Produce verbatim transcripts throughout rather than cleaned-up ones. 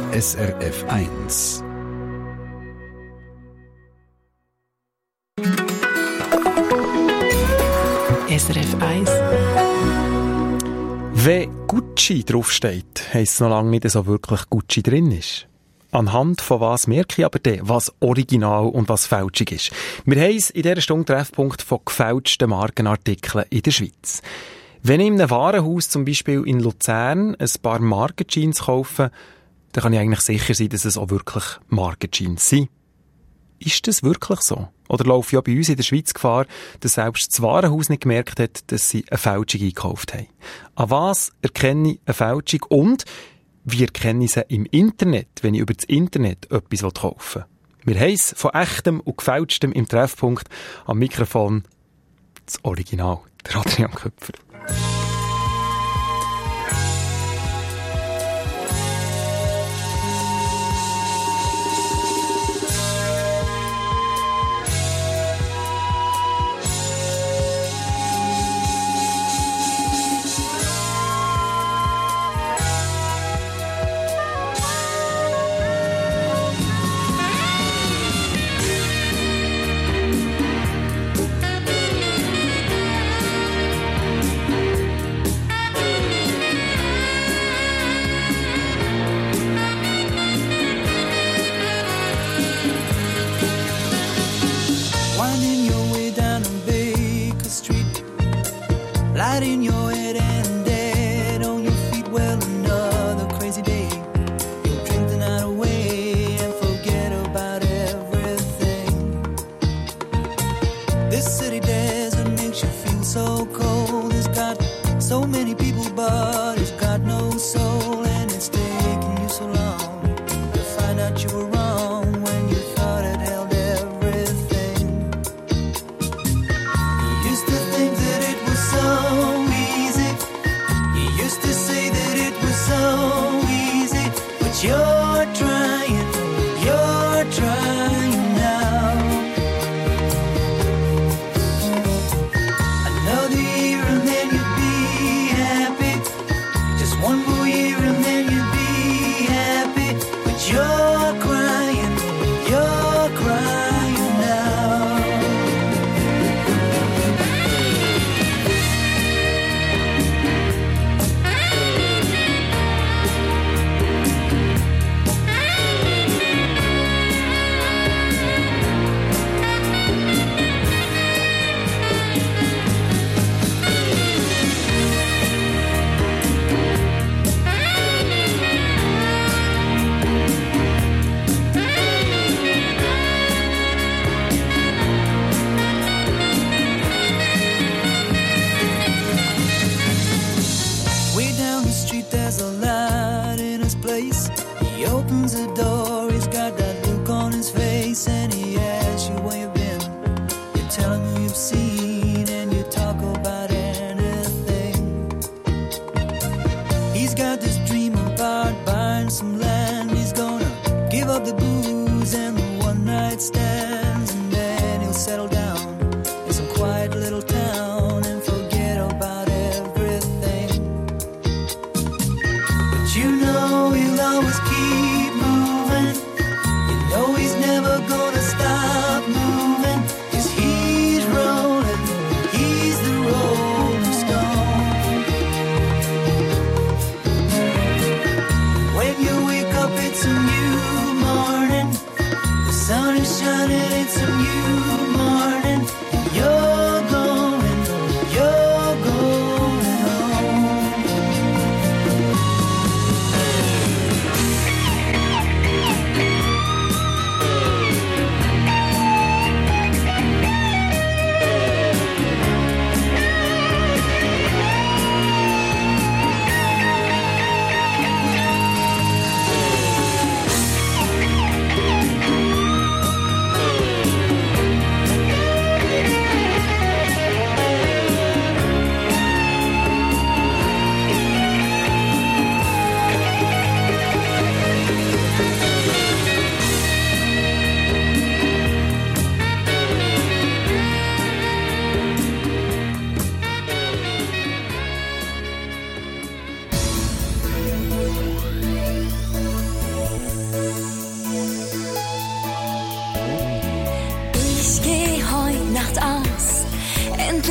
S R F eins. S R F eins. Wenn Gucci draufsteht, heisst es noch lange nicht, dass so wirklich Gucci drin ist. Anhand von was merke ich aber dann, was original und was fälschig ist. Wir haben es in dieser Stunde Treffpunkt von gefälschten Markenartikeln in der Schweiz. Wenn ich in einem Warenhaus, zum Beispiel in Luzern, ein paar Markenjeans kaufe, dann kann ich eigentlich sicher sein, dass es auch wirklich Markenjeans sind. Ist das wirklich so? Oder laufe ich auch bei uns in der Schweiz Gefahr, dass selbst das Warenhaus nicht gemerkt hat, dass sie eine Fälschung eingekauft haben? An was erkenne ich eine Fälschung und wie erkenne ich sie im Internet, wenn ich über das Internet etwas kaufen will? Wir haben es von echtem und gefälschtem im Treffpunkt am Mikrofon das Original, der Adrian Köpfer. In your head and dead on your feet. Well, another crazy day. You'll drink the night away and forget about everything. This city desert makes you feel so cold. It's got so many people, but it's got no soul. And it's taken you so long to find out you were wrong when you thought it held everything. You used to think that it was so you're trying, you're trying now. Another year and then you'd be happy. Just one more year and then you'd be happy. But you're crying, you're crying now. There's a light in his place. He opens the door, he's got that look on his face, and he asks you where you've been. You tell him who you've seen, and you talk about anything. He's got this dream about buying some land. He's gonna give up the booze and the one night stands, and then he'll settle down in some quiet little town and forget about you know he'll always keep moving. You know he's never gonna stop moving. 'Cause he's rolling, he's the rolling stone. When you wake up it's a new morning. The sun is shining, it's a new morning. And you're going, you're going home.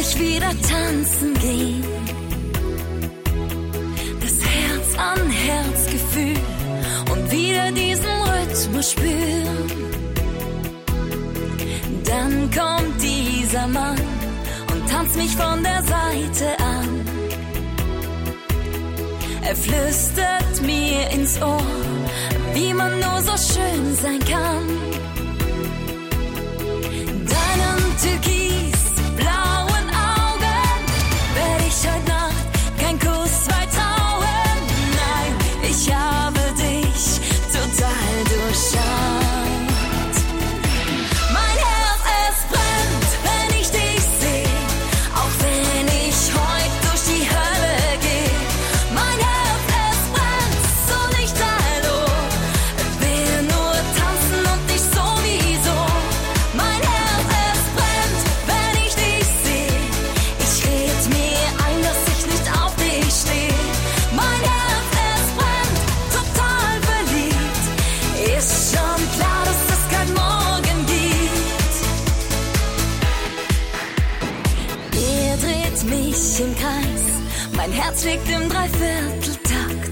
ich wieder tanzen gehen. Das Herz an Herzgefühl und wieder diesen Rhythmus spüren. Dann kommt dieser Mann und tanzt mich von der Seite an. Er flüstert mir ins Ohr, wie man nur so schön sein kann. Deinen türkisblauen Augen werde ich heute Nacht kein Kuss weit trauen. Nein, ich habe dich total durchschaut. Mein Herz, es brennt, wenn ich dich sehe, auch wenn ich heute durch die Hölle gehe. Mein Herz, es brennt, so lichterloh, will nur tanzen und nicht sowieso. Mein Herz, es brennt, wenn ich dich sehe, ich red mir ein, dass ich nicht auf dich stehe. Mein Herz, es brennt, total verliebt, ist schon klar, dass es kein Morgen gibt. Er dreht mich im Kreis, mein Herz schlägt im Dreivierteltakt.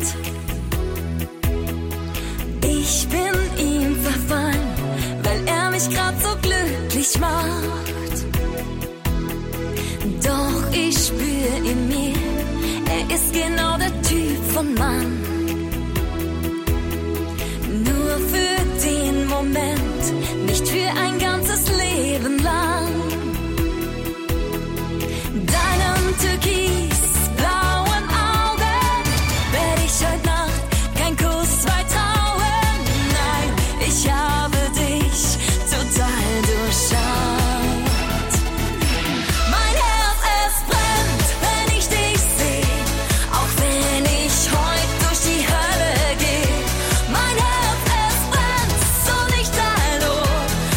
Ich bin ihm verfallen, weil er mich grad so glücklich macht. Doch ich spür in mir, er ist genau der Typ von Mann. Nur für den Moment, nicht für ein ganzes Leben lang. Deinen türkisblauen Augen werde ich heute Nacht kein Kuss weit trauen. Nein, ich habe dich total durchschaut. Mein Herz, es brennt, wenn ich dich sehe, auch wenn ich heute durch die Hölle gehe. Mein Herz, es brennt, so lichterloh,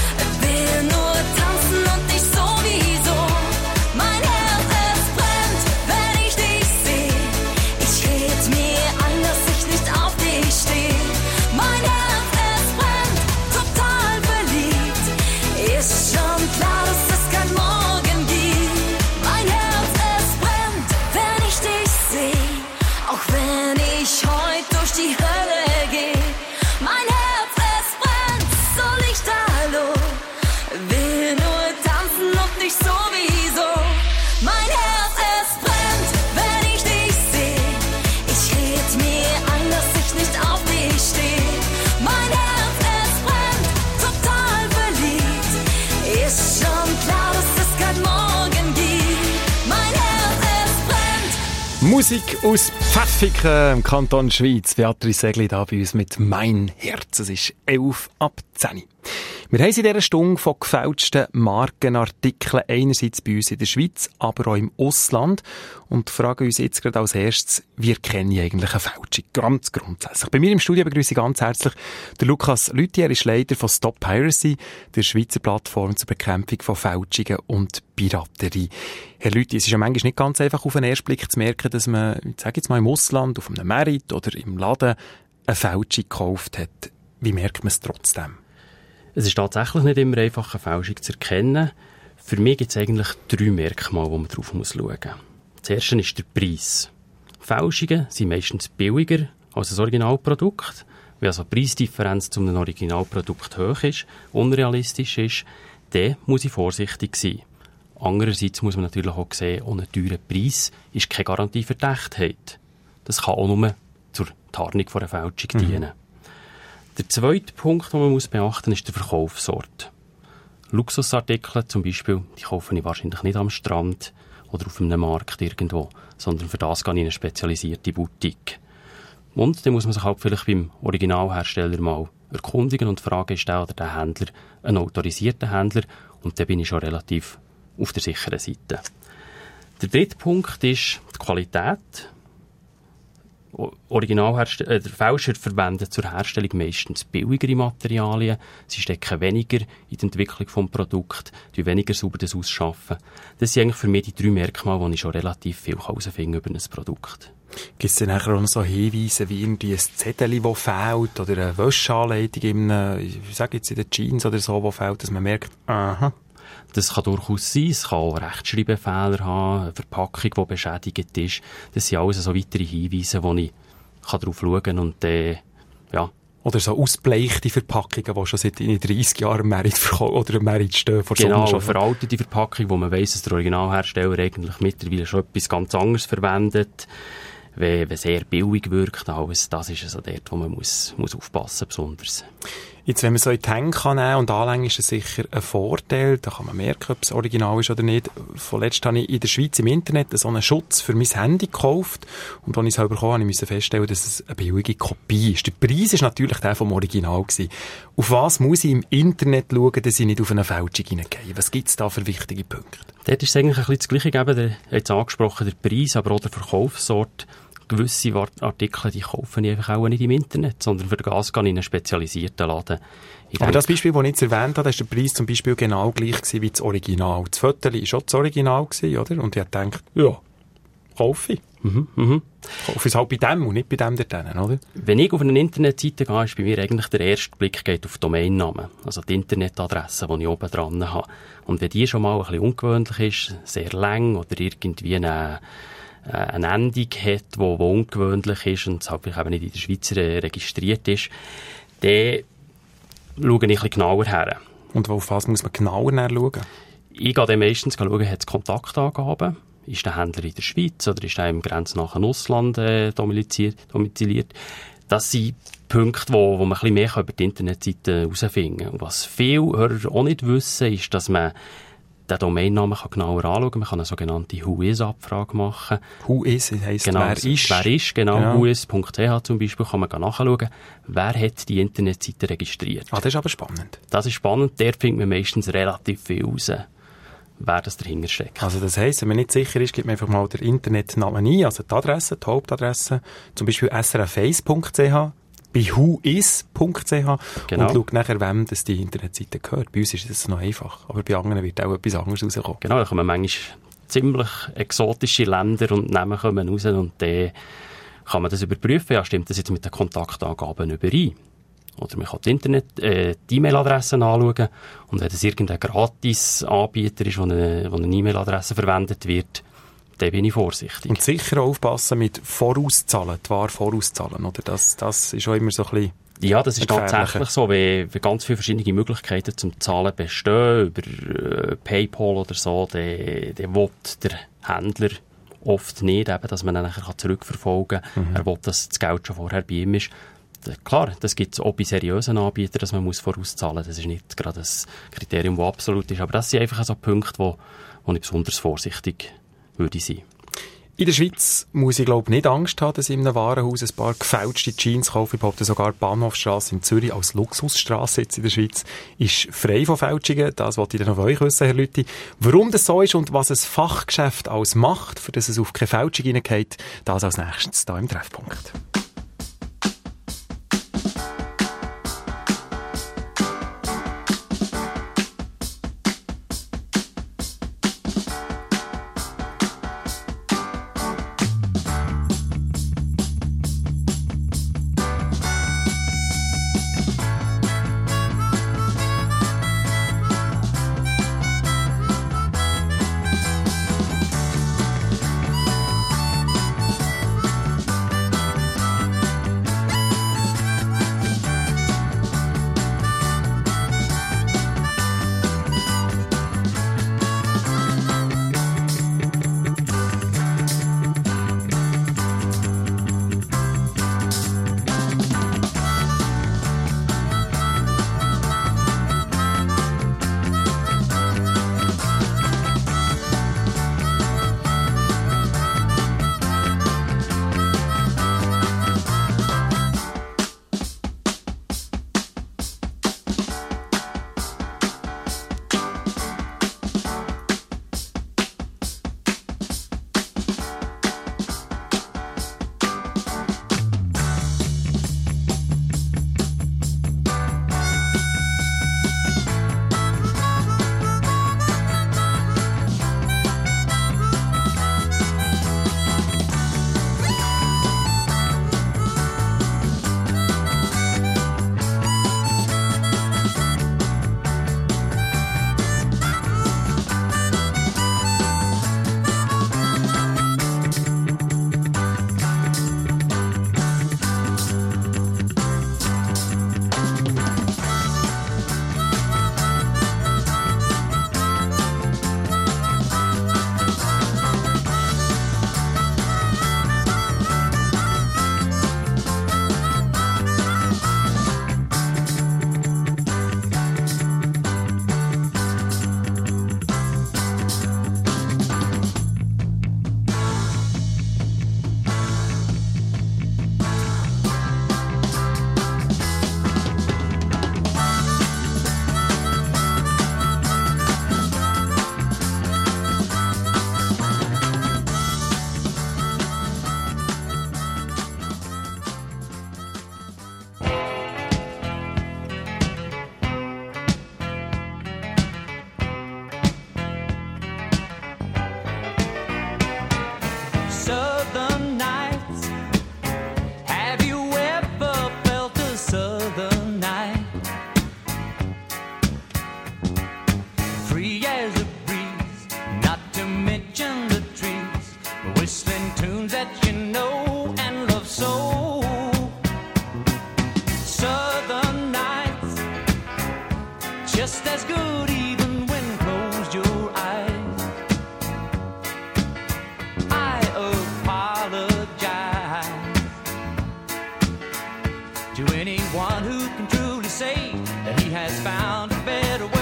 will nur tanzen und nicht sowieso. Mein Herz, es brennt, wenn ich dich sehe, ich red mir ein, dass ich nicht auf dich stehe. Mein Herz, es brennt, total verliebt, ist schon klar, dass es kein Morgen gibt. Mein Herz, es brennt, wenn ich dich sehe, auch wenn ich heute durch die Hölle gehe. Mein Herz, es brennt, so lichterloh, will nur tanzen und nicht sowieso. Mein Herz, es brennt, wenn ich dich sehe, ich red mir ein, dass ich nicht auf dich stehe. Mein Herz, es brennt, total verliebt, ist schon klar, dass es kein Morgen gibt. Mein Herz, es brennt. Musik aus Pfäffiken im Kanton Schweiz. Beatrice Segli da bei uns mit «Mein Herz». Es ist elf ab zehn. Wir haben in dieser Stunde von gefälschten Markenartikeln einerseits bei uns in der Schweiz, aber auch im Ausland und fragen uns jetzt gerade als erstes, wie erkenne ich eigentlich eine Fälschung? Ganz grundsätzlich. Bei mir im Studio begrüße ich ganz herzlich den Lukas Lüthi. Er ist Leiter von Stop Piracy, der Schweizer Plattform zur Bekämpfung von Fälschungen und Piraterie. Herr Lüthi, es ist ja manchmal nicht ganz einfach auf den ersten Blick zu merken, dass man, ich sage jetzt mal im Ausland, auf einem Merit oder im Laden eine Fälschung gekauft hat. Wie merkt man es trotzdem? Es ist tatsächlich nicht immer einfach, eine Fälschung zu erkennen. Für mich gibt es eigentlich drei Merkmale, wo man drauf muss schauen muss. Das erste ist der Preis. Fälschungen sind meistens billiger als ein Originalprodukt. Wenn also die Preisdifferenz zu einem Originalprodukt hoch ist, unrealistisch ist, dann muss ich vorsichtig sein. Andererseits muss man natürlich auch sehen, ohne teuren Preis ist keine Garantie für die Echtheit. Das kann auch nur zur Tarnung von einer Fälschung dienen. Mhm. Der zweite Punkt, den man muss beachten muss, ist der Verkaufsort. Luxusartikel zum Beispiel, die kaufe ich wahrscheinlich nicht am Strand oder auf einem Markt irgendwo, sondern für das gehe ich in eine spezialisierte Boutique. Und dann muss man sich halt vielleicht beim Originalhersteller mal erkundigen und fragen, ist der oder der Händler ein autorisierter Händler? Und dann bin ich schon relativ auf der sicheren Seite. Der dritte Punkt ist die Qualität. Originalhersteller, äh, der Fälscher verwendet zur Herstellung meistens billigere Materialien. Sie stecken weniger in die Entwicklung des Produkts, die weniger sauber das ausschaffen. Das sind eigentlich für mich die drei Merkmale, wo ich schon relativ viel herausfinden über ein Produkt. Gibt es dann nachher auch noch so Hinweise wie irgendwie ein Zettel, das fehlt, oder eine Wäscheanleitung in einem, ich sage jetzt in den Jeans oder so, die fehlt, dass man merkt, aha. Das kann durchaus sein. Es kann auch Rechtschreibfehler haben, eine Verpackung, die beschädigt ist. Das sind alles so weitere Hinweise, wo ich darauf schauen kann und äh, ja. Oder so ausbleichte Verpackungen, die schon seit dreissig Jahren im Markt verkaufen oder im Markt stehen. Vor genau, eine veraltete Verpackung, wo man weiss, dass der Originalhersteller eigentlich mittlerweile schon etwas ganz anderes verwendet, wenn, wenn sehr billig wirkt. Alles, das ist also dort, wo man muss, muss aufpassen besonders. Jetzt, wenn man so in die Hände kann nehmen und anlegen, ist das sicher ein Vorteil. Da kann man merken, ob es original ist oder nicht. Vorletzt habe ich in der Schweiz im Internet so einen Schutz für mein Handy gekauft. Und als ich es selber bekommen musste ich feststellen, dass es eine billige Kopie ist. Der Preis war natürlich der vom Original gewesen. Auf was muss ich im Internet schauen, dass ich nicht auf eine Fälschung hineingehe? Was gibt es da für wichtige Punkte? Dort ist es eigentlich ein bisschen das Gleiche gegeben. Der hat jetzt angesprochen, der Preis, aber auch der Verkaufsort. Gewisse Artikel, die kaufe ich einfach auch nicht im Internet, sondern für das gehe ich in einen spezialisierten Laden. Ich Aber denke, das Beispiel, das ich jetzt erwähnt habe, da war der Preis zum Beispiel genau gleich gewesen wie das Original. Das Foto war schon das Original gewesen, oder? Und ich habe gedacht, ja, kaufe ich. Mhm, mhm. Kaufe ich es halt bei dem und nicht bei dem dort, oder? Wenn ich auf eine Internetseite gehe, ist bei mir eigentlich der erste Blick geht auf Domainnamen, also die Internetadresse, die ich oben dran habe. Und wenn die schon mal ein bisschen ungewöhnlich ist, sehr lang oder irgendwie eine eine Endung hat, die ungewöhnlich ist und deshalb eben nicht in der Schweiz registriert ist, dann schaue ich ein bisschen genauer her. Und auf was muss man genauer schauen? Ich gehe dann meistens schauen, hat es Kontaktangaben? Ist der Händler in der Schweiz oder ist er im grenznahen Ausland äh, domiziliert? Das sind Punkte, wo, wo man ein bisschen mehr über die Internetseite herausfinden kann. Und was viele Hörer auch nicht wissen, ist, dass man den Domainnamen kann genauer anschauen. Man kann eine sogenannte Who Is-Abfrage machen. Who Is heisst, genau, wer ist. Wer ist, genau. genau. who is punkt c h zum Beispiel kann man nachschauen, wer hat die Internetseite registriert. Ah, das ist aber spannend. Das ist spannend. Dort findet man meistens relativ viel raus, wer das dahinter steckt. Also das heisst, wenn man nicht sicher ist, gibt man einfach mal den Internetnamen ein, also die Adresse, die Hauptadresse, zum Beispiel s r f eins punkt c h, bei who is punkt c h genau. Und schaut nachher, wem das die Internetseite gehört. Bei uns ist das noch einfach, aber bei anderen wird auch etwas anderes rauskommen. Genau, da kommen manchmal ziemlich exotische Länder und Namen kommen raus und dann kann man das überprüfen, ja, stimmt das jetzt mit den Kontaktangaben überein? Oder man kann die Internet, äh, die E-Mail-Adressen anschauen und wenn das irgendein Gratis-Anbieter ist, wo eine, wo eine E-Mail-Adresse verwendet wird, dann bin ich vorsichtig. Und sicher aufpassen mit Vorauszahlen, die Ware vorauszahlen, oder? Das, das ist auch immer so ein bisschen ja, das ist tatsächlich so, wenn, wenn ganz viele verschiedene Möglichkeiten zum Zahlen bestehen, über äh, PayPal oder so, dann, dann will der Händler oft nicht, eben, dass man dann nachher zurückverfolgen kann. Mhm. Er will, dass das Geld schon vorher bei ihm ist. Klar, das gibt es auch bei seriösen Anbietern, dass man muss vorauszahlen muss. Das ist nicht gerade das Kriterium, das absolut ist. Aber das sind einfach so Punkte, wo, wo ich besonders vorsichtig würde sein. In der Schweiz muss ich, glaube nicht Angst haben, dass ich in einem Warenhaus ein paar gefälschte Jeans kaufe. Ich behaupte sogar, die Bahnhofstrasse in Zürich als Luxusstrasse jetzt in der Schweiz ist frei von Fälschungen. Das wollte ich dann noch von euch wissen, Herr Lüthi. Warum das so ist und was ein Fachgeschäft alles macht, für das es auf keine Fälschung hineingeht, das als nächstes hier im Treffpunkt. as good even when closed your eyes. I apologize to anyone who can truly say that he has found a better way.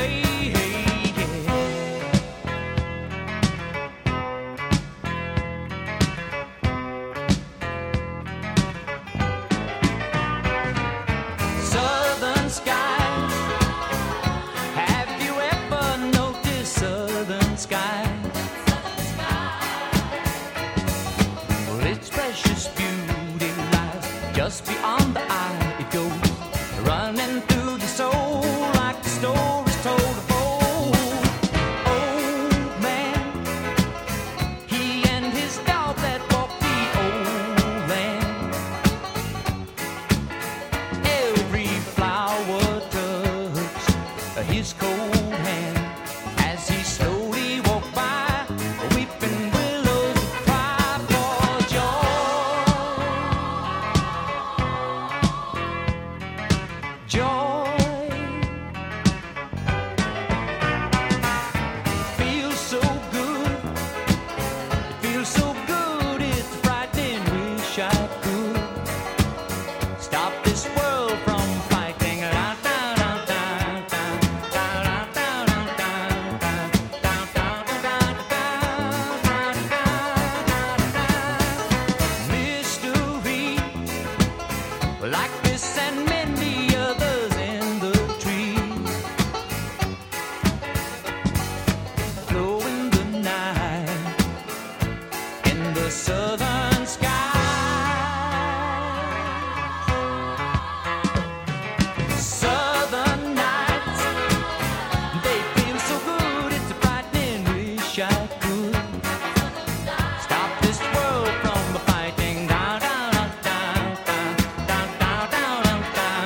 Southern skies, have you ever noticed southern skies? Well, its precious beauty lies just beyond the eye. It goes running through the soul like the stories told of old. Old man, he and his dog that walked the old land. Every flower touched his cold hand as he slowly walked by. Weeping willows cry for joy. Joy feels so good. It feels so good. It's frightening. Wish I could stop this world from fighting. Mystery like this and many others in the trees glow in the night in the southern sky. Southern nights, they feel so good. It's a frightening. Wish I could stop this world from fighting. Down, down, down, down, down, down, down, down, down.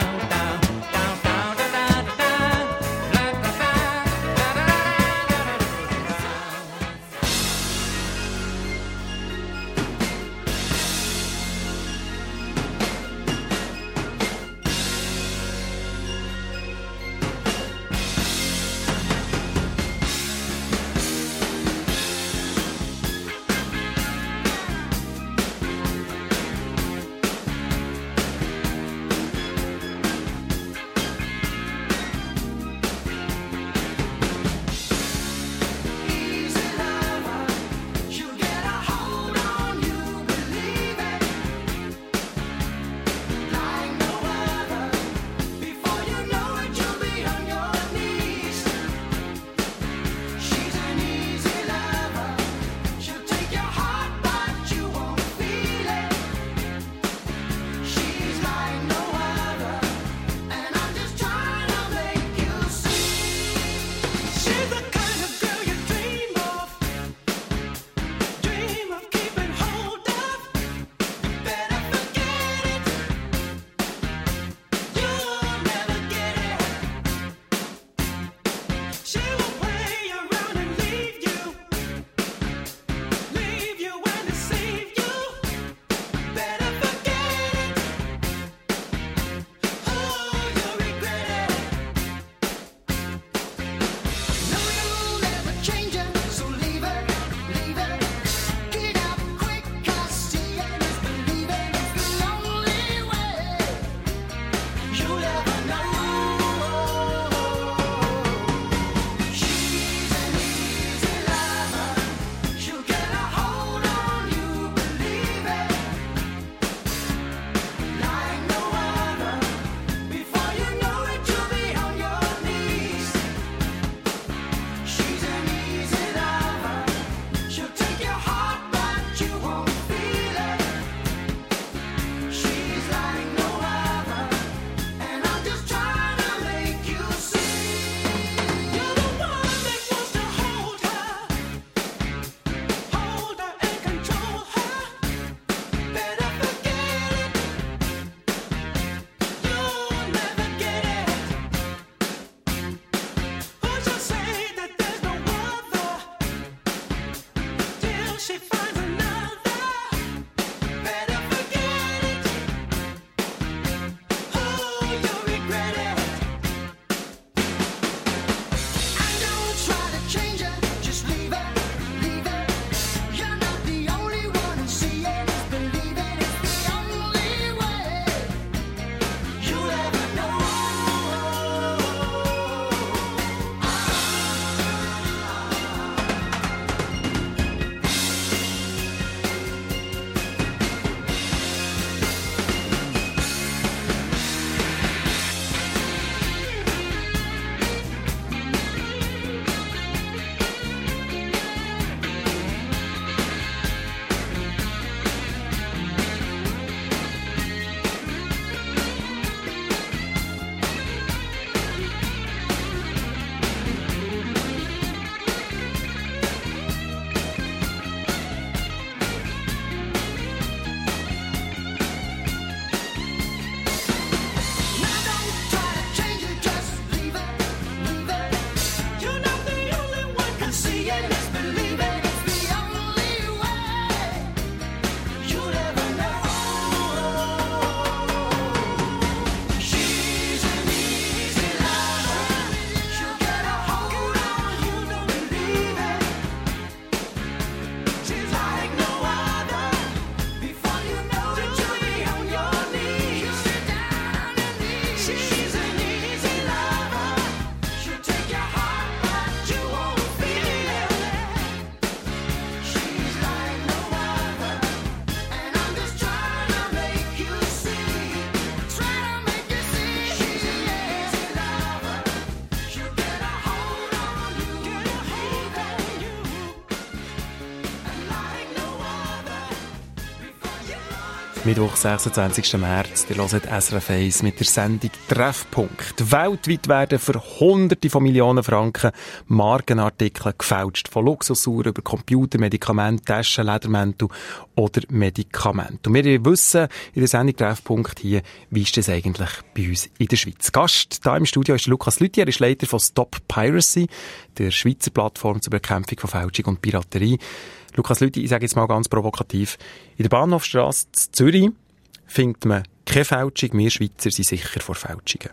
Mittwoch, sechsundzwanzigsten März. Ihr hört S R F eins mit der Sendung Treffpunkt. Weltweit werden für Hunderte von Millionen Franken Markenartikel gefälscht. Von Luxusuhren über Computer, Medikamente, Taschen, Ledermäntel oder Medikamente. Und wir wissen in der Sendung Treffpunkt hier, wie ist das eigentlich bei uns in der Schweiz. Gast hier im Studio ist Lukas Lüthi. Er ist Leiter von Stop Piracy, der Schweizer Plattform zur Bekämpfung von Fälschung und Piraterie. Lukas Lüthi, ich sage jetzt mal ganz provokativ, in der Bahnhofstrasse in Zürich findet man keine Fälschung. Wir Schweizer sind sicher vor Fälschungen.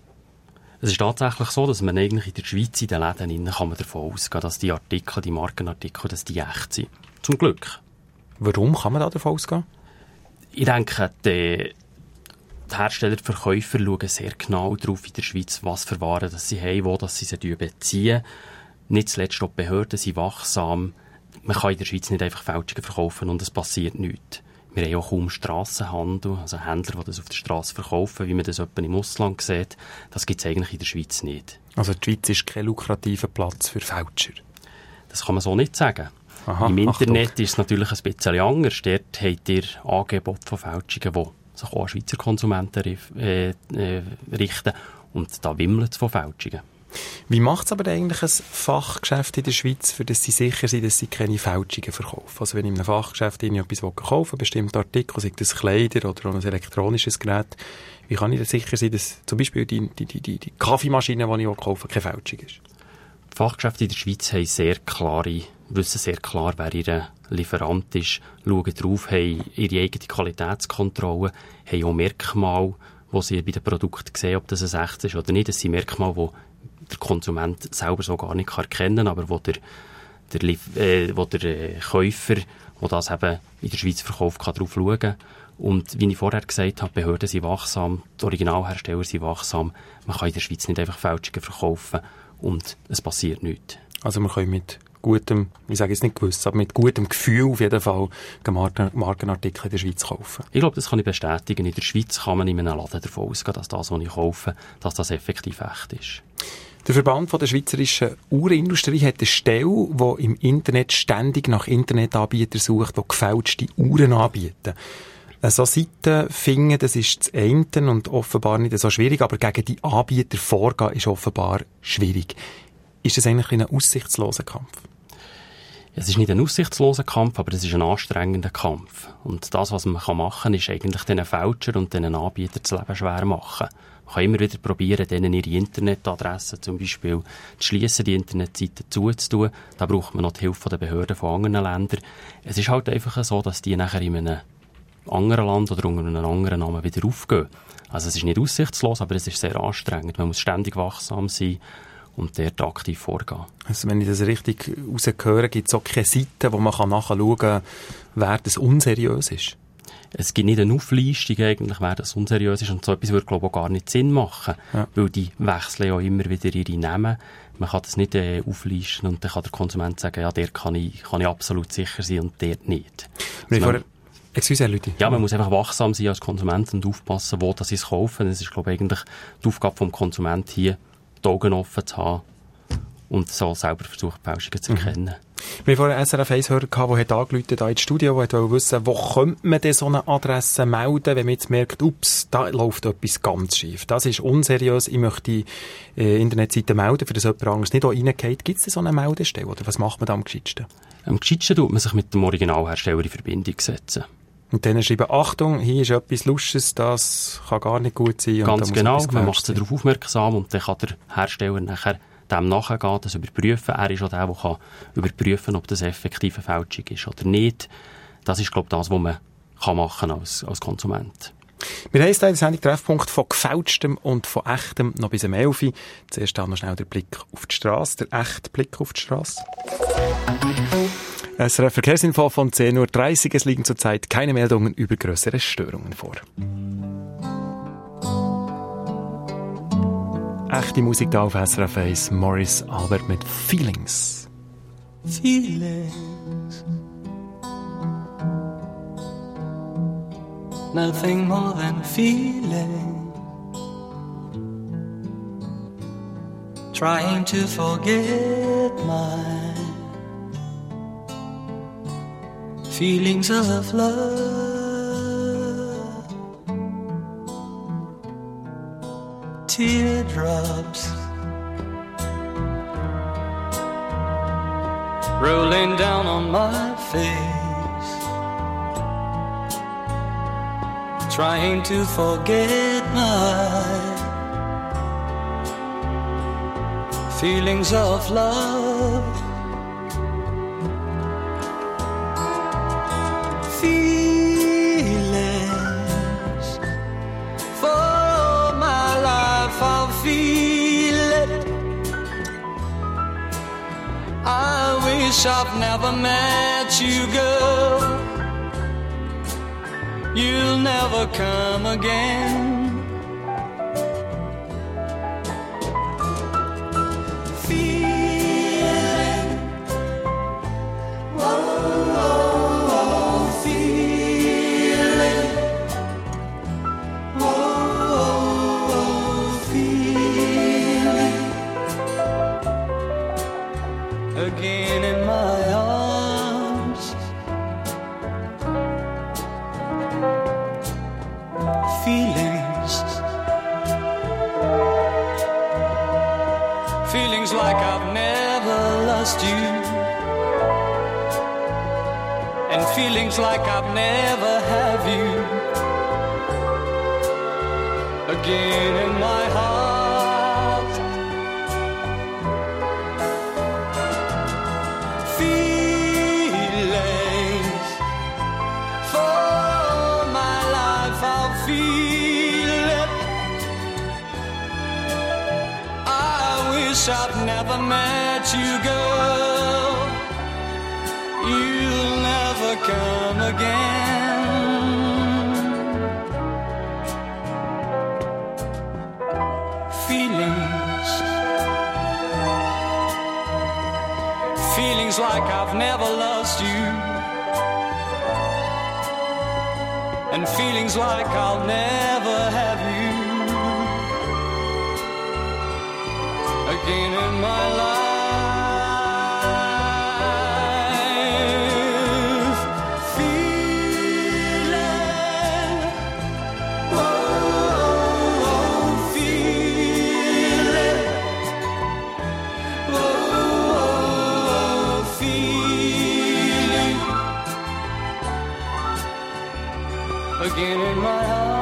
Es ist tatsächlich so, dass man eigentlich in der Schweiz in den Läden kann man davon ausgehen, dass die Artikel, die Markenartikel, dass die echt sind. Zum Glück. Warum kann man da davon ausgehen? Ich denke, die, die Hersteller, die Verkäufer schauen sehr genau darauf in der Schweiz, was für Waren das sie haben, wo das sie sie beziehen. Nicht zuletzt auch die Behörden sind wachsam. Man kann in der Schweiz nicht einfach Fälschungen verkaufen und es passiert nichts. Wir haben auch kaum Strassenhandel, also Händler, die das auf der Straße verkaufen, wie man das etwa im Ausland sieht. Das gibt es eigentlich in der Schweiz nicht. Also die Schweiz ist kein lukrativer Platz für Fälscher? Das kann man so nicht sagen. Aha, im Internet Achtung. Ist es natürlich ein bisschen anders. Dort habt ihr Angebote von Fälschungen, die sich auch an Schweizer Konsumenten äh, äh, richten. Und da wimmelt es von Fälschungen. Wie macht es aber eigentlich ein Fachgeschäft in der Schweiz, für das sie sicher sind, dass sie keine Fälschungen verkaufen? Also wenn ich in einem Fachgeschäft etwas kaufen will, bestimmte Artikel, sei das Kleider oder ein elektronisches Gerät, wie kann ich da sicher sein, dass zum Beispiel die, die, die, die, die Kaffeemaschine, die ich kaufe, keine Fälschung ist? Die Fachgeschäfte in der Schweiz haben sehr klare, wissen sehr klar, wer ihr Lieferant ist, schauen drauf, haben ihre eigene Qualitätskontrolle, haben auch Merkmale, wo sie bei den Produkten sehen, ob das ein echtes ist oder nicht. Das sind Merkmale, die der Konsument selber so gar nicht erkennen kann, aber wo der, der, äh, wo der äh, Käufer, der das eben in der Schweiz verkauft, kann drauf schauen. Und wie ich vorher gesagt habe, die Behörden sind wachsam, die Originalhersteller sind wachsam. Man kann in der Schweiz nicht einfach Fälschungen verkaufen und es passiert nichts. Also man kann mit gutem, ich sage jetzt nicht gewiss, aber mit gutem Gefühl auf jeden Fall Markenartikel in der Schweiz kaufen. Ich glaube, das kann ich bestätigen. In der Schweiz kann man in einem Laden davon ausgehen, dass das, was ich kaufe, dass das effektiv echt ist. Der Verband der Schweizerischen Uhrenindustrie hat eine Stelle, die im Internet ständig nach Internetanbietern sucht, die gefälschte Uhren anbieten. So Seiten finden, das ist das eine und offenbar nicht so schwierig, aber gegen die Anbieter vorgehen ist offenbar schwierig. Ist das eigentlich ein aussichtsloser Kampf? Es ist nicht ein aussichtsloser Kampf, aber es ist ein anstrengender Kampf. Und das, was man machen kann, ist eigentlich den Fälscher und den Anbietern das Leben schwer machen. Man kann immer wieder probieren, denen ihre Internetadressen zum Beispiel zu schliessen, die Internetseiten zuzutun. Da braucht man noch die Hilfe der Behörden von anderen Ländern. Es ist halt einfach so, dass die nachher in einem anderen Land oder unter einem anderen Namen wieder aufgehen. Also es ist nicht aussichtslos, aber es ist sehr anstrengend. Man muss ständig wachsam sein und dort aktiv vorgehen. Also wenn ich das richtig rausgehöre, gibt es auch keine Seite, wo man nachschauen kann, wer das unseriös ist? Es gibt nicht eine Auflistung eigentlich, wer das unseriös ist. Und so etwas würde, glaube ich, auch gar nicht Sinn machen. Ja. Weil die wechseln ja immer wieder ihre Namen. Man kann das nicht äh, auflisten und dann kann der Konsument sagen, ja, der kann ich, kann ich absolut sicher sein und der nicht. Also man, Excuse, Leute. Ja, man muss einfach wachsam sein als Konsument und aufpassen, wo das ist kaufen. Das ist, glaube ich, eigentlich die Aufgabe vom Konsument hier, die Augen offen zu haben und so selber versuchen, Fälschungen zu erkennen. Mhm. Wir haben vorhin einen S R F eins-Hörer gehabt, der hat angerufen hier ins Studio, der wollte wissen, wo könnte man denn so eine Adresse melden, wenn man jetzt merkt, ups, da läuft etwas ganz schief. Das ist unseriös, ich möchte die äh, Internetseite melden, für das jemand anderes nicht auch reingeht. Gibt es denn so eine Meldestelle, oder was macht man da am gescheitsten? Am gescheitsten tut man sich mit dem Originalhersteller in Verbindung setzen. Und dann schreiben, Achtung, hier ist etwas Lusches, das kann gar nicht gut sein. Ganz und genau, man macht sie darauf aufmerksam und dann kann der Hersteller nachher dem nachgehen, das überprüfen. Er ist auch der, der kann überprüfen, ob das effektiv eine Fälschung ist oder nicht. Das ist, glaube ich, das, was man kann machen als, als Konsument. Wir haben jetzt in der Sendung Treffpunkt von gefälschtem und von echtem noch bis um elf Uhr. Zuerst noch schnell der Blick auf die Straße, der echte Blick auf die Straße. Es ist eine Verkehrsinfo von zehn Uhr dreißig. Es liegen zurzeit keine Meldungen über grössere Störungen vor. Echte Musik da auf S R F eins. Morris Albert mit Feelings. Feelings. Nothing more than feeling. Trying to forget my feelings of love. teardrops rolling down on my face, trying to forget my feelings of love. Feelings for my life, I'll feel it. I wish I've never met you, girl. You'll never come again. Again in my arms, feelings, feelings like I've never lost you, and feelings like I've never have you. Again in my heart. I've never met you, girl. You'll never come again. Feelings, feelings like I've never lost you, and feelings like I'll never have you. Again in my life, feeling, oh, oh, feeling, oh, oh, feeling. Again in my heart.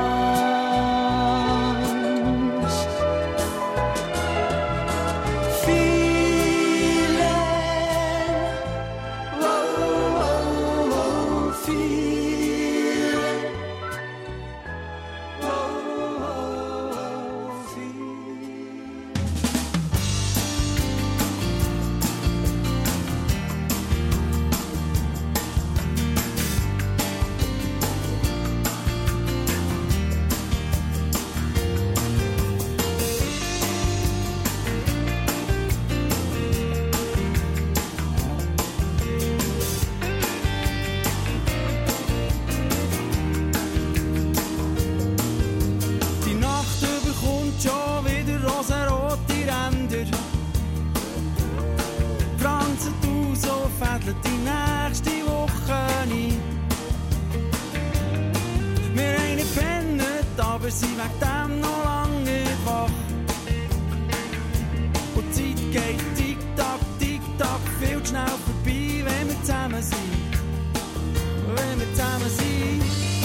Die nächste Woche nie. Wir haben nicht gepennt, aber sind wegen dem noch lange nicht wach. Und die Zeit geht tick-tack, tick-tack, viel zu schnell vorbei, wenn wir zusammen sind. Wenn wir zusammen sind.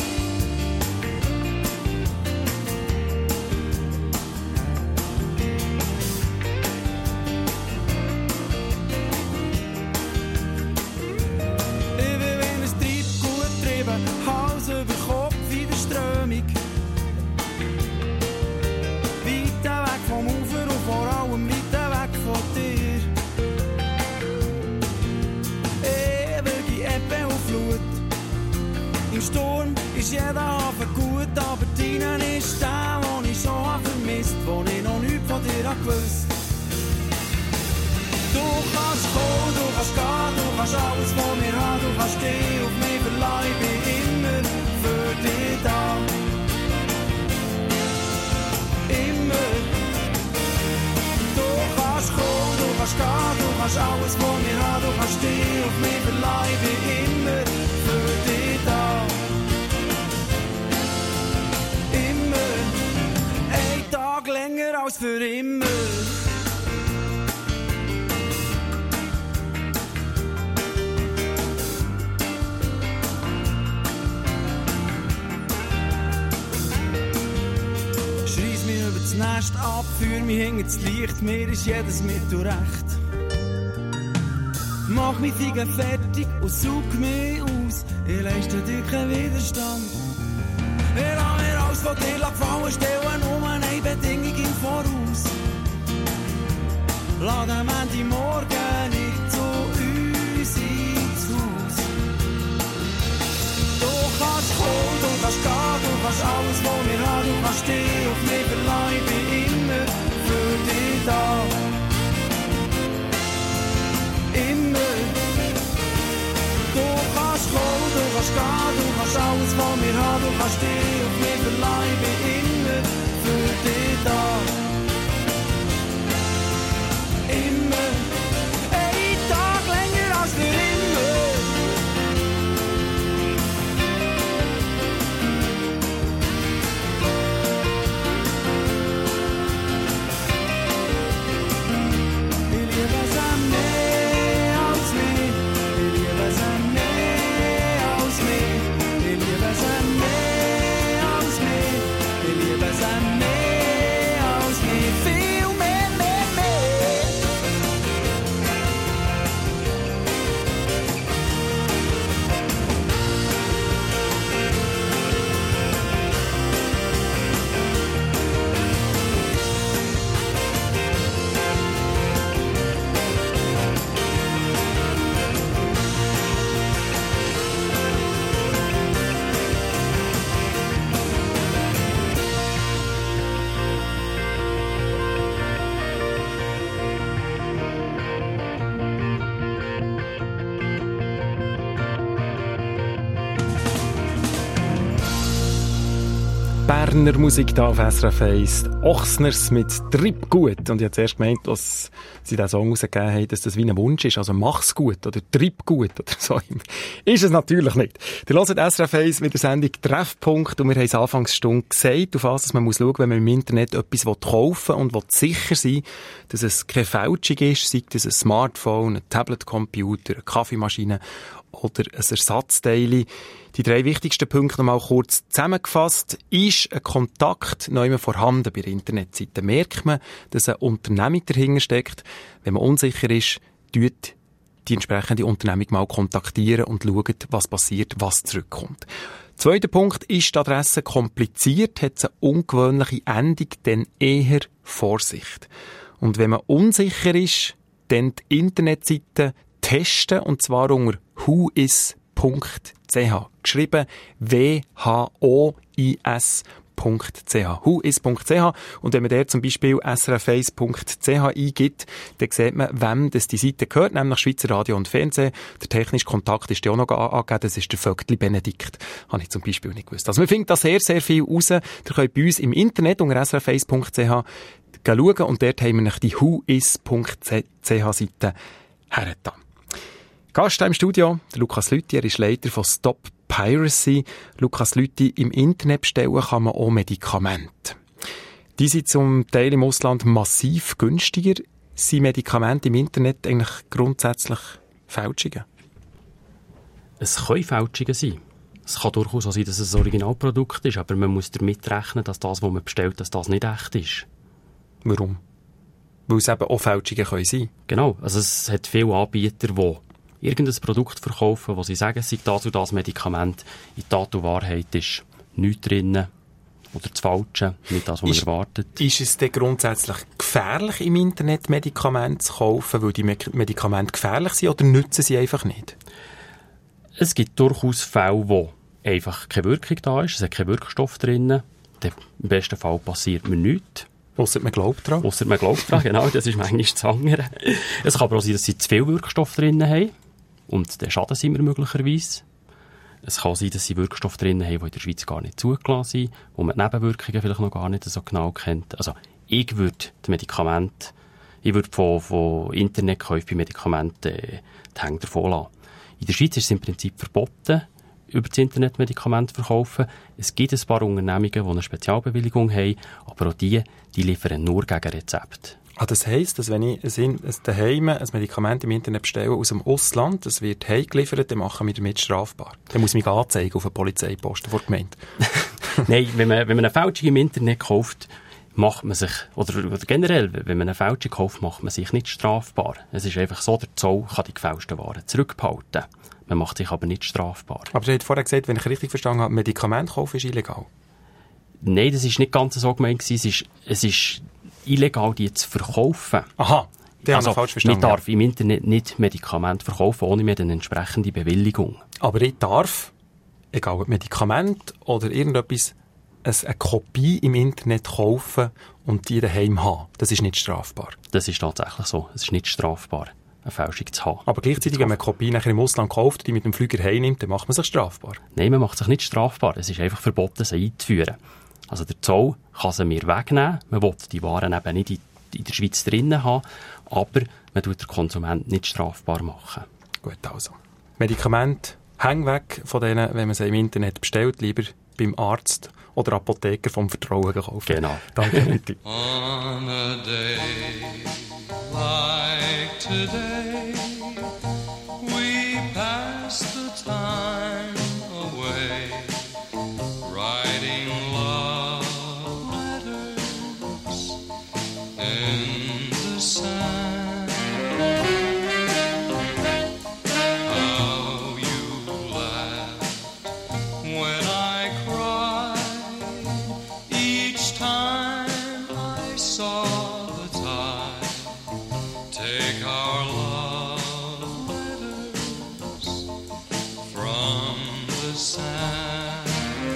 Hals über Kopf in der Strömung. Weit weg vom Ufer und vor allem weit weg von dir. Ewige Ebbe und Flut. Im Sturm ist jeder Hafen gut, aber deinen ist der, den ich schon vermisst, wo ich noch nichts von dir gewusst. Du kannst kommen, du kannst gehen, du kannst alles von mir haben, du kannst dich auf mich verlassen, ich bin immer für dich da. Immer. Du kannst kommen, du kannst gehen, du kannst alles von mir haben, du kannst dich auf mich verlassen, ich bin immer für dich da. Immer. Ein Tag länger länger als für immer. Schreiss mich über das Nest ab, führ mich hinter das Licht, mir ist jedes Mittel recht. Mach mich Finger fertig und saug mich aus, ich leiste dir keinen Widerstand. Ich lass mir alles von dir gefallen, stelle nur eine Bedingung im Voraus. Lass am Ende morgen nicht zu uns ins Haus. Du kannst kommen, du kannst gehen, du kannst alles, was wir haben, du kannst dich auf mich verlassen, ich bin immer für dich da. Immer. Du kannst kommen, du kannst gehen, du kannst alles, was wir haben, du kannst dich auf mich verlassen, ich bin immer für dich da. Immer. Ein Tag länger als für immer. Ich liebe es am mehr als mich. Ich liebe es am mehr als mich. Ich liebe es am mehr als mich. Ich liebe es am mehr als mich. Viel mehr, mehr, mehr. Berner Musik da auf S R F eins. Ochsners mit Treibgut. Und ich habe zuerst gemeint, dass sie diesen Song rausgegeben haben, dass das wie ein Wunsch ist. Also mach's gut oder Treibgut oder so. Ist es natürlich nicht. Ihr hört S R F eins mit der Sendung Treffpunkt und wir haben es Anfangsstunde gesagt, auf was man muss schauen, wenn man im Internet etwas kaufen will und will sicher sein, dass es keine Fälschung ist, sei das ein Smartphone, ein Tablet-Computer, eine Kaffeemaschine oder ein Ersatzteil. Die drei wichtigsten Punkte noch mal kurz zusammengefasst. Ist ein Kontakt noch immer vorhanden bei der Internetseite? Merkt man, dass eine Unternehmung dahinter steckt? Wenn man unsicher ist, tut die entsprechende Unternehmung mal kontaktieren und schaut, was passiert, was zurückkommt. Zweiter Punkt, ist die Adresse kompliziert, hat es eine ungewöhnliche Endung, dann eher Vorsicht. Und wenn man unsicher ist, dann die Internetseite testen, und zwar unter whois punkt c h. Geschrieben w h o i s punkt c h. whois punkt c h. Und wenn man der zum Beispiel s r f eins punkt c h eingibt, dann sieht man, wem das die Seite gehört, nämlich Schweizer Radio und Fernsehen. Der technische Kontakt ist ja auch noch angegeben, das ist der Vögtli Benedikt. Habe ich zum Beispiel nicht gewusst. Also man findet da sehr, sehr viel raus. Ihr könnt bei uns im Internet unter s r f eins punkt c h schauen und dort haben wir noch die whois punkt c h Seite hergetan. Gast im Studio, der Lukas Lüthi, er ist Leiter von Stop Piracy. Lukas Lüthi, im Internet bestellen kann man auch Medikamente. Die sind zum Teil im Ausland massiv günstiger. Sind Medikamente im Internet eigentlich grundsätzlich Fälschungen? Es können Fälschungen sein. Es kann durchaus auch sein, dass es ein Originalprodukt ist, aber man muss damit rechnen, dass das, was man bestellt, dass das nicht echt ist. Warum? Weil es eben auch Fälschungen können sein. Genau. Also es hat viele Anbieter, die irgendein Produkt verkaufen, wo sie sagen, es sei das und das Medikament. In Tat und Wahrheit ist nichts drin oder das Falsche, nicht das, was man erwartet. Ist es denn grundsätzlich gefährlich, im Internet Medikamente zu kaufen, weil die Medikamente gefährlich sind, oder nützen sie einfach nicht? Es gibt durchaus Fälle, wo einfach keine Wirkung da ist, es hat keinen Wirkstoff drin. Im besten Fall passiert mir nichts. Ausser man glaubt dran. Ausser man glaubt dran, genau, das ist manchmal das andere. Es kann aber auch sein, dass sie zu viel Wirkstoff drin haben. Und dann schaden sie mir möglicherweise. Es kann sein, dass sie Wirkstoffe drin haben, die in der Schweiz gar nicht zugelassen sind, wo man die Nebenwirkungen vielleicht noch gar nicht so genau kennt. Also ich würde die Medikamente, ich würde von, von Internetkäufen bei Medikamenten äh, die Hände davon lassen. In der Schweiz ist es im Prinzip verboten, über das Internet Medikamente verkaufen. Es gibt ein paar Unternehmungen, die eine Spezialbewilligung haben, aber auch die, die liefern nur gegen Rezept. Ah, das heisst, dass wenn ich ein, ein daheim ein Medikament im Internet bestelle aus dem Ausland, das wird heimgeliefert, dann machen wir damit strafbar. Dann muss ich mich anzeigen auf einen Polizeiposten vor der Gemeinde. Nein, wenn man, wenn man eine Fälschung im Internet kauft, macht man sich, oder, oder generell, wenn man eine Fälschung kauft, macht man sich nicht strafbar. Es ist einfach so, der Zoll kann die gefälschten Waren zurückbehalten. Man macht sich aber nicht strafbar. Aber du hast vorher gesagt, wenn ich richtig verstanden habe, Medikament kaufen ist illegal. Nein, das war nicht ganz so gemeint. Es ist, es ist illegal, die zu verkaufen. Aha, die also, haben falsch verstanden. Man darf im Internet nicht Medikamente verkaufen, ohne mehr eine entsprechende Bewilligung. Aber ich darf, egal ob Medikament oder irgendetwas, eine Kopie im Internet kaufen und die daheim haben. Das ist nicht strafbar. Das ist tatsächlich so. Es ist nicht strafbar, eine Fälschung zu haben. Aber gleichzeitig, wenn man eine Kopie nachher im Ausland kauft und die mit dem Flüger heimnimmt, dann macht man sich strafbar. Nein, man macht sich nicht strafbar. Es ist einfach verboten, sie einzuführen. Also der Zoll kann sie mir wegnehmen. Man will die Waren eben nicht in der Schweiz drinnen haben, aber man tut den Konsumenten nicht strafbar machen. Gut, also. Medikamente, häng weg von denen, wenn man sie im Internet bestellt, lieber beim Arzt oder Apotheker vom Vertrauen kaufen. Genau. Danke, Mutti. On a day like today, we pass the time away, writing love letters in the sand. How you laughed when I cried each time I saw the tide take our love letters from the sand.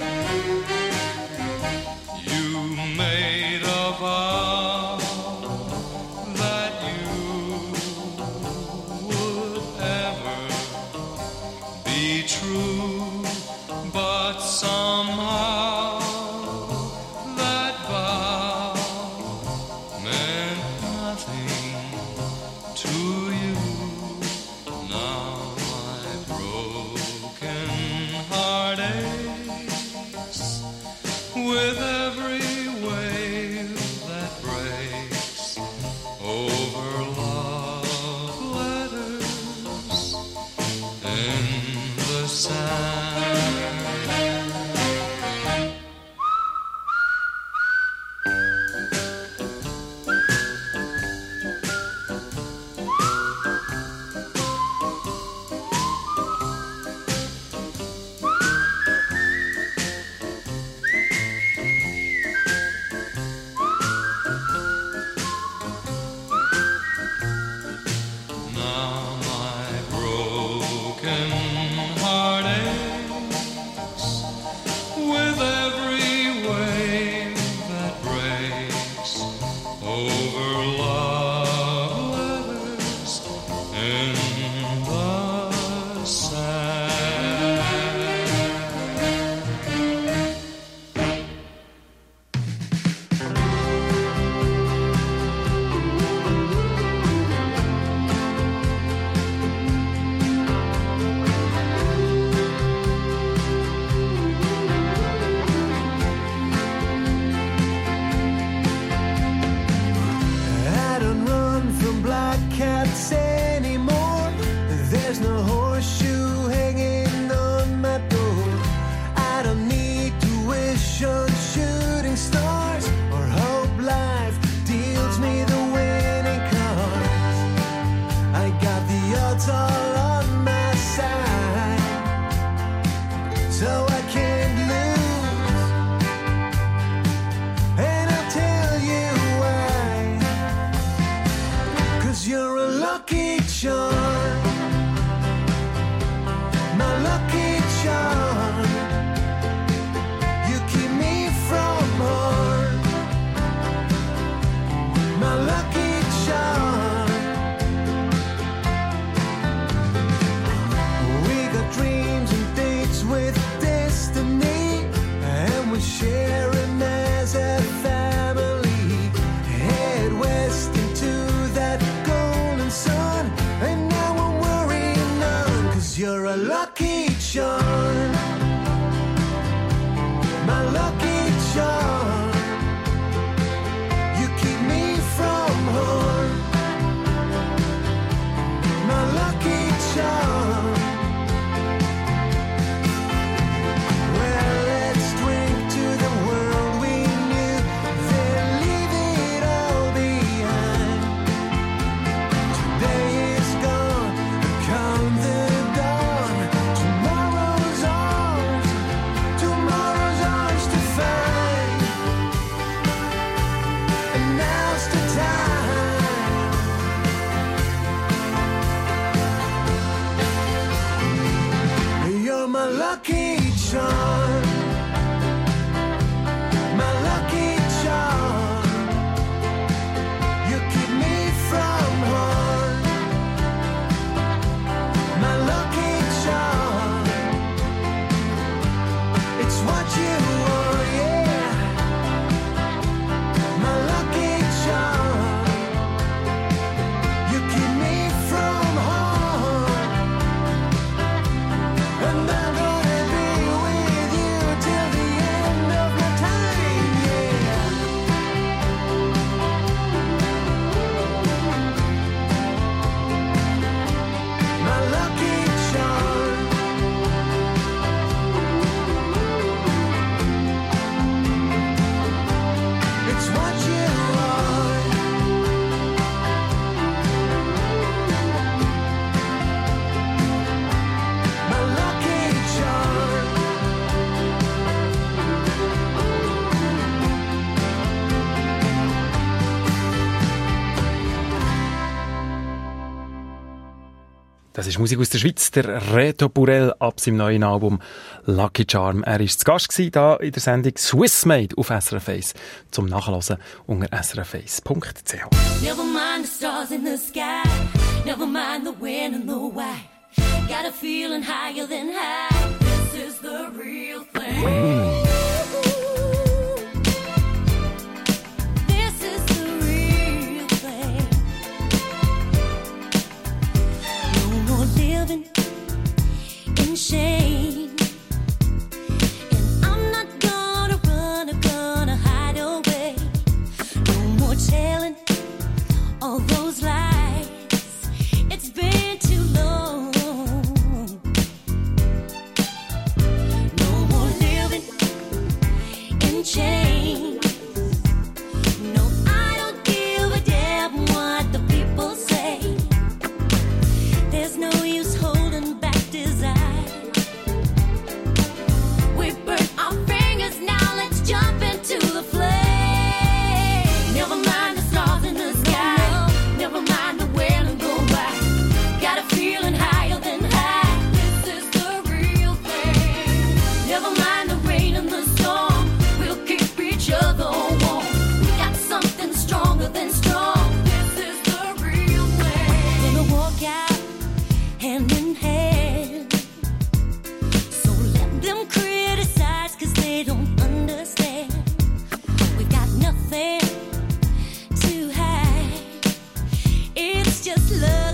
You made a vow that you would ever be true, but somehow that vow Das ist Musik aus der Schweiz, der Reto Burrell ab seinem neuen Album Lucky Charm. Er war zu Gast gewesen, da in der Sendung Swiss Made auf S R F eins zum Nachhören unter s r f eins punkt c h. Never mind the stars in the sky. Never mind the when and the why. Got a feeling higher than high. This is the real thing. This is the real thing. No more living in shame. And I'm not gonna run or gonna hide away. No more telling all those lies. It's been too long. No more living in chains. No, I don't give a damn what the people say. There's no use holding back desire. We burnt our fingers, now let's jump into the flame. Never mind the stars in the sky. Never mind the when and go by. Got a feeling higher than high. This is the real thing. Never mind the rain and the storm. We'll keep each other warm. We got something stronger than strong. This is the real thing. Gonna walk out hand in hand. So let them criticize, cause they don't understand. We got nothing to hide. It's just love.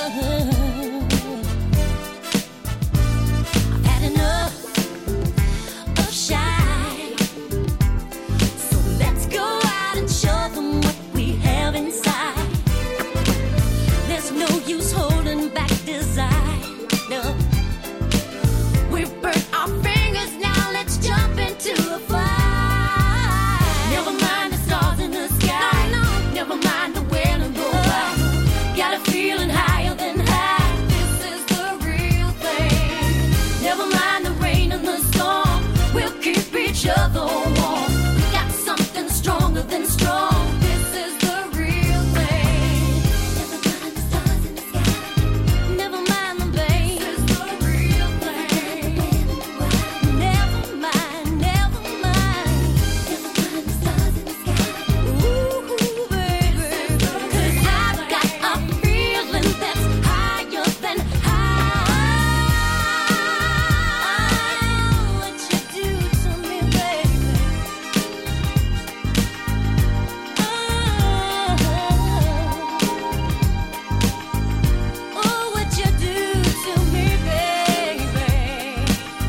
I've had enough of shy. So let's go out and show them what we have inside. There's no use holding back desire. No. We've burnt our fingers, now let's jump into the fire. Never mind the stars in the sky. No, no. Never mind the when and go by. Got a feeling higher than high. This is the real thing. Never mind the rain and the storm. We'll keep each other warm. We got something stronger than strong. This is the real thing. Never mind the stars in the sky. Never mind the pain. This is the real thing. Never mind, never mind. Never mind the stars in the sky. Ooh, baby. 'Cause I've got a feeling that's higher than high. What you do to me, baby. Oh, what you do to me, baby.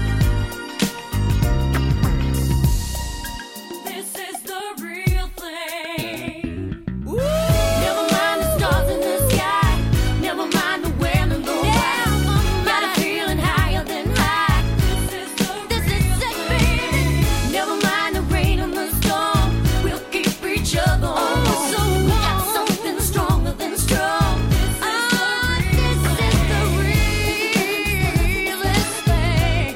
This is the real thing. Never mind the stars in the sky. Never mind the when and the why. Got a feeling higher than high. This is the baby. Never mind the rain and the storm. We'll keep each other warm. We got something stronger than strong. Oh, this is the realest thing.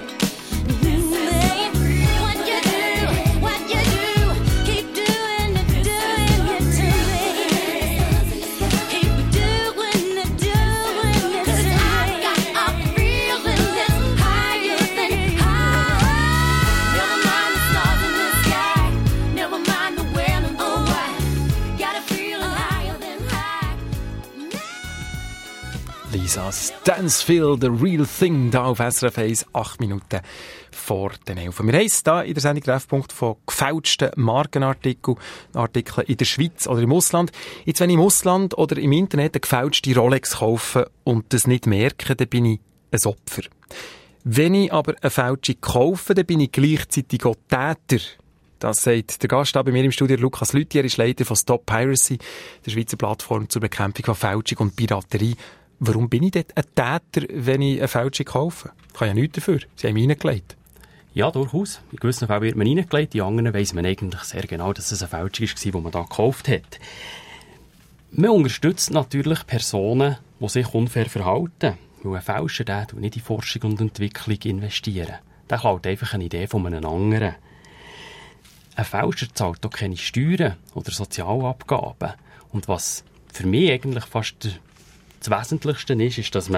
What you do, what you do, keep doing it, doing it to me. Keep doing it, doing it to me. 'Cause I got a feeling that's higher than high. Never mind the stars in the sky. Never mind the when and the why. Got a feeling higher than high. Lisa Stansfield, The Real Thing, da auf S R F eins, acht Minuten vor den elf. Wir haben es da in der Sendung Treffpunkt von gefälschten Markenartikeln Artikeln in der Schweiz oder im Ausland. Jetzt, wenn ich im Ausland oder im Internet eine gefälschte Rolex kaufe und das nicht merke, dann bin ich ein Opfer. Wenn ich aber eine falsche kaufe, dann bin ich gleichzeitig auch Täter. Das sagt der Gast da bei mir im Studio, Lukas Lüthi. Er ist Leiter von Stop Piracy, der Schweizer Plattform zur Bekämpfung von Fälschung und Piraterie. Warum bin ich dort ein Täter, wenn ich eine Fälschung kaufe? Ich kann ja nichts dafür. Sie haben mich reingelegt. Ja, durchaus. In gewissen Fällen wird man reingelegt, in anderen weiss man eigentlich sehr genau, dass es eine Fälschung war, die man da gekauft hat. Man unterstützt natürlich Personen, die sich unfair verhalten. Weil ein Fälscher, der tut nicht in Forschung und Entwicklung investieren. Der klaut einfach eine Idee von einem anderen. Ein Fälscher zahlt auch keine Steuern oder Sozialabgaben. Und was für mich eigentlich fast das Wesentlichste ist, ist, dass man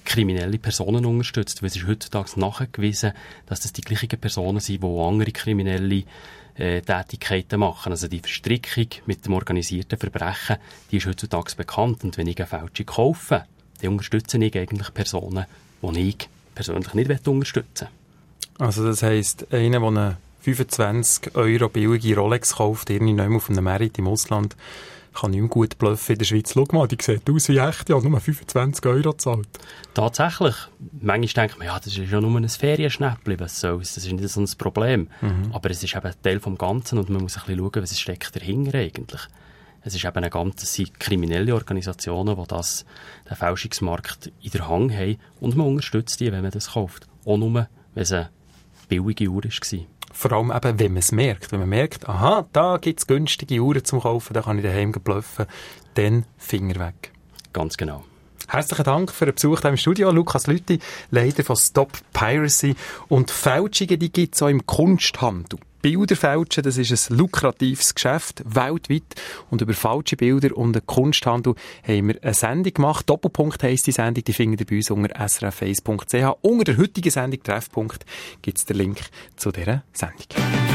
kriminelle Personen unterstützt, weil es ist heutzutage nachgewiesen, dass das die gleichen Personen sind, die auch andere kriminelle äh, Tätigkeiten machen. Also die Verstrickung mit dem organisierten Verbrechen, die ist heutzutage bekannt. Und wenn ich eine Fälschung kaufe, dann unterstütze ich eigentlich Personen, die ich persönlich nicht unterstützen will. Also das heisst, einer, der eine fünfundzwanzig Euro billige Rolex kauft, irgendwann auf einem Markt im Ausland, kann nicht mehr gut bluffen in der Schweiz. Schau mal, die sieht aus wie echt, die hat nur fünfundzwanzig Euro gezahlt. Tatsächlich. Manchmal denkt man, ja, das ist ja nur ein Ferienschnäppchen, was soll's, das ist nicht so ein Problem. Mhm. Aber es ist eben ein Teil vom Ganzen und man muss ein bisschen schauen, was steckt dahinter eigentlich. Es ist eben eine ganze, es sind kriminelle Organisationen, die das, den Fälschungsmarkt in der Hand haben und man unterstützt die, wenn man das kauft. Auch nur, wenn es eine billige Uhr war. Vor allem eben, wenn man es merkt. Wenn man merkt, aha, da gibt es günstige Uhren zum Kaufen, da kann ich daheim bluffen, dann Finger weg. Ganz genau. Herzlichen Dank für den Besuch hier im Studio. Lukas Lüthi, Leiter von Stop Piracy. Und Fälschungen, die gibt es auch im Kunsthandel. Bilder fälschen, das ist ein lukratives Geschäft, weltweit. Und über falsche Bilder und den Kunsthandel haben wir eine Sendung gemacht. Doppelpunkt heisst die Sendung, die findet ihr bei uns unter s r f eins punkt c h. Unter der heutigen Sendung Treffpunkt gibt es den Link zu dieser Sendung.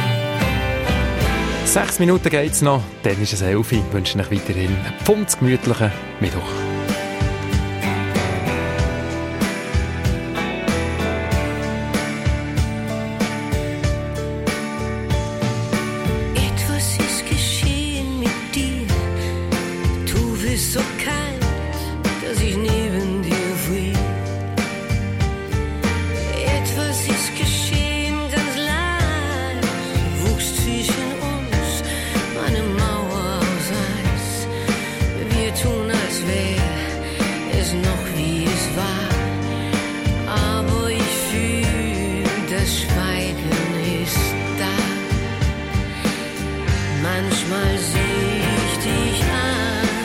Sechs Minuten geht's noch, dann ist es elf. Ich wünsche euch weiterhin einen pfundsgemütlichen Mittwoch. So kalt, dass ich neben dir friere. Etwas ist geschehen, ganz leicht, wuchs zwischen uns eine Mauer aus Eis. Wir tun, als wäre es noch wie es war, aber ich fühl, das Schweigen ist da. Manchmal seh ich dich an.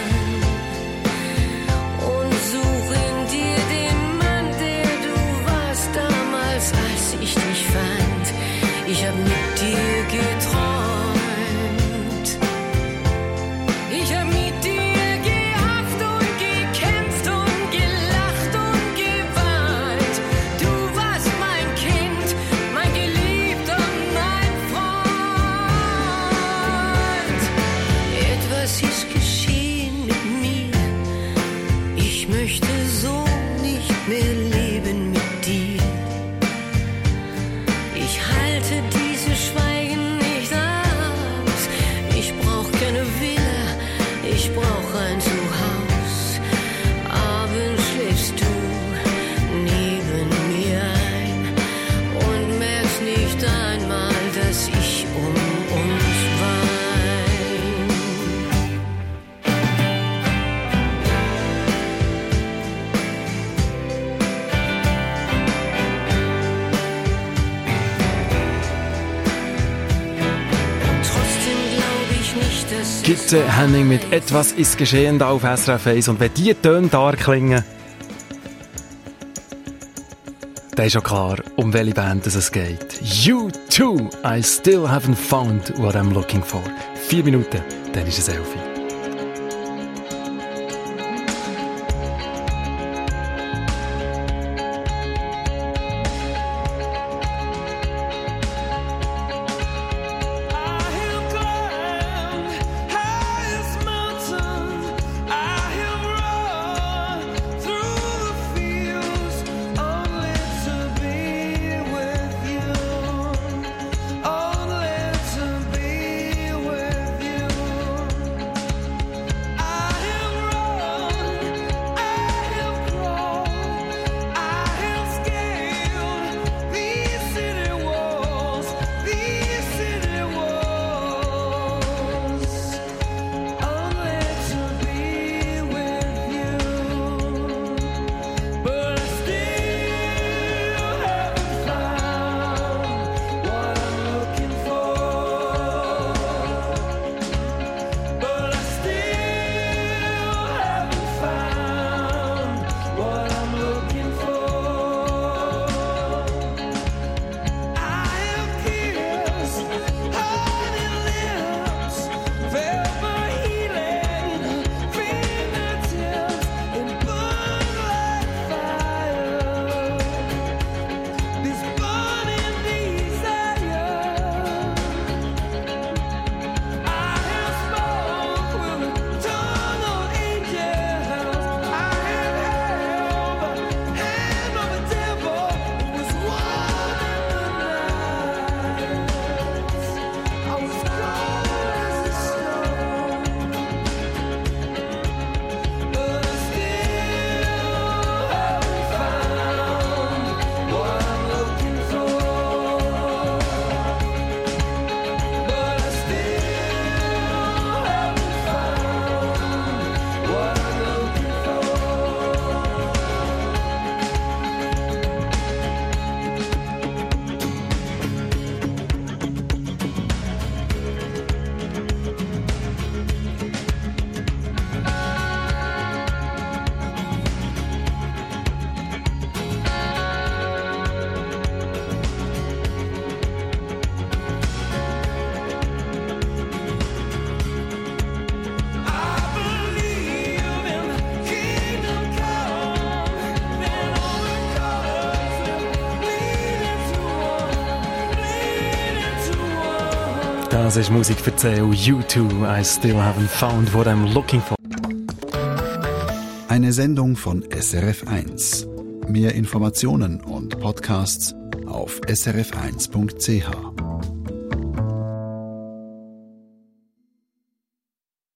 Ich hab mit dir geträumt. Ich hab mit dir gehofft und gekämpft und gelacht und geweint. Du warst mein Kind, mein Geliebter, mein Freund. Etwas ist geschehen mit mir. Ich möchte so nicht mehr leben mit dir. Ich halte dieses Schweigen nicht aus. Ich brauch keine Villa, ich brauch ein Zuhause. Abends schläfst du neben mir ein und merkst nicht einmal, dass ich um uns wein. Gitte Henning mit «Etwas ist geschehen» da auf S R F eins. Und wenn die Töne da klingen, dann ist schon klar, um welche Band es geht. You too, I still haven't found what I'm looking for. Vier Minuten, dann ist es elf. Only to be with you. Das ist Musik für C U two. I still haven't found what I'm looking for. Eine Sendung von S R F eins. Mehr Informationen und Podcasts auf s r f eins punkt c h.